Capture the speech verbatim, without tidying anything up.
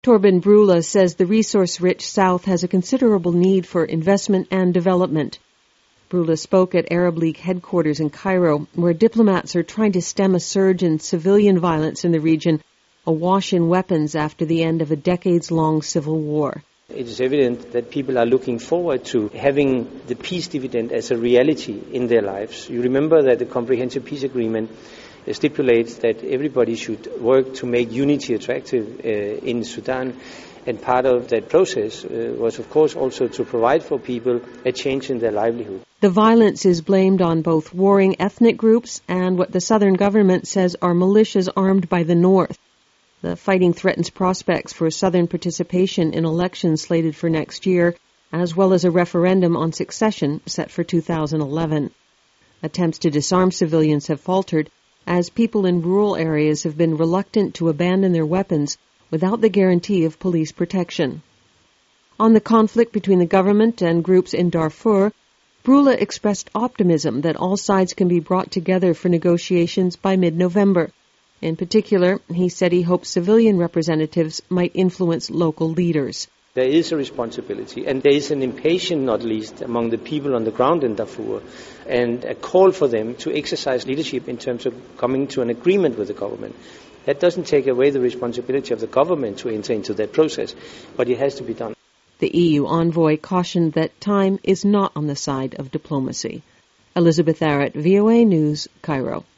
Torben Brula says the resource-rich South has a considerable need for investment and development. Brula spoke at Arab League headquarters in Cairo, where diplomats are trying to stem a surge in civilian violence in the region, awash in weapons after the end of a decades-long civil war. It is evident that people are looking forward to having the peace dividend as a reality in their lives. You remember that the Comprehensive Peace Agreement stipulates that everybody should work to make unity attractive uh, in Sudan. And part of that process uh, was, of course, also to provide for people a change in their livelihood. The violence is blamed on both warring ethnic groups and what the southern government says are militias armed by the north. The fighting threatens prospects for southern participation in elections slated for next year, as well as a referendum on succession set for two thousand eleven. Attempts to disarm civilians have faltered, as people in rural areas have been reluctant to abandon their weapons without the guarantee of police protection. On the conflict between the government and groups in Darfur, Brula expressed optimism that all sides can be brought together for negotiations by mid-November. In particular, he said he hopes civilian representatives might influence local leaders. There is a responsibility, and there is an impatience, not least, among the people on the ground in Darfur, and a call for them to exercise leadership in terms of coming to an agreement with the government. That doesn't take away the responsibility of the government to enter into that process, but it has to be done. The E U envoy cautioned that time is not on the side of diplomacy. Elizabeth Arrett, V O A News, Cairo.